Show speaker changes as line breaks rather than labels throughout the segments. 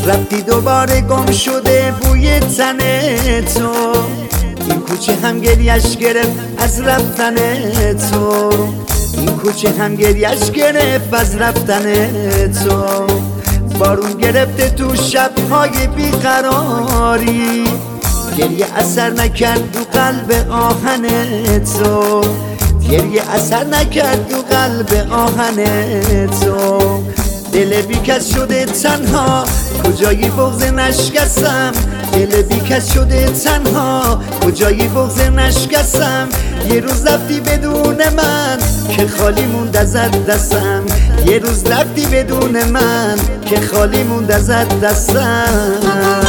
رفتی دوباره گم شده بوی تن تو، این کوچه هم گریش گرفت از رفتن تو، این کوچه هم گریش گرفت از رفتن تو. بارون گرفته تو شب‌های بیقراری، گریه اثر نکرد تو قلب آهن تو، گریه اثر نکرد تو قلب آهن تو. دل بیکس شده تنها کجایی بغض نشکستم، دل بیکس شده تنها کجایی بغض نشکستم. یه روز رفتی بدون من که خالی موند ازت دستم، یه روز رفتی بدون من که خالی موند ازت دستم.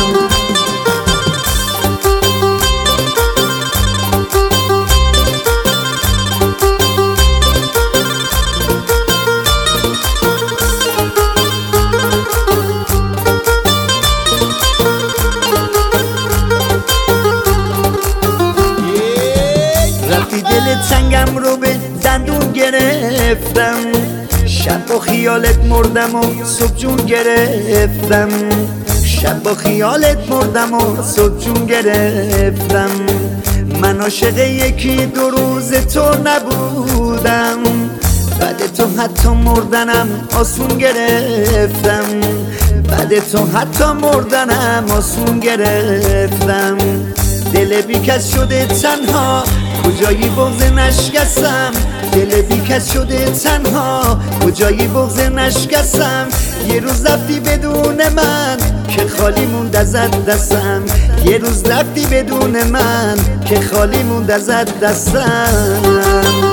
دل تنگم رو به دندون گرفتم، شب با خیالت مردم و صبح جون گرفتم، شب با خیالت مردم و صبح جون گرفتم. من عاشق یکی دو روز تو نبودم، بعد تو حتی مردنم آسون گرفتم، بعد تو حتی مردنم آسون گرفتم. دل بیکس شده تنها کجایی بغض نشکستم، دل بیکس شده تنها کجایی بغض نشکستم. یه روز رفتی بدون من که خالی موند ازت دستم، یه روز رفتی بدون من که خالی موند ازت دستم.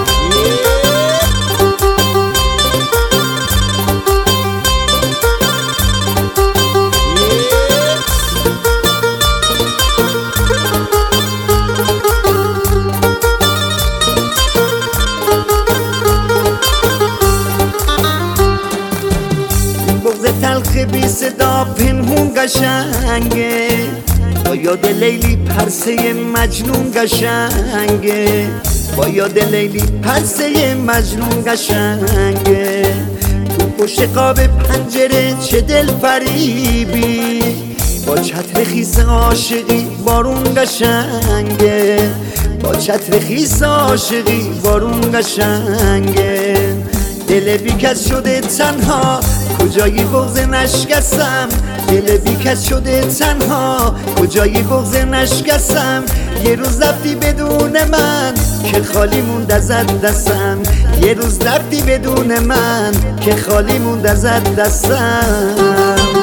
تلخ بی صدا پنهون قشنگه، با یاد لیلی پرسه مجنون قشنگه، با یاد لیلی پرسه مجنون قشنگه. تو پشت قاب پنجره چه دل فریبی، با چتر خیس عاشقی بارون قشنگه، با چتر خیس عاشقی بارون قشنگه. دل بیکس شده تنها کجایی بغض نشکستم، دل بیکس شده تنها کجایی بغض نشکستم. یه روز رفتی بدون من که خالی موند ازت دستم، یه روز رفتی بدون من که خالی موند ازت دستم.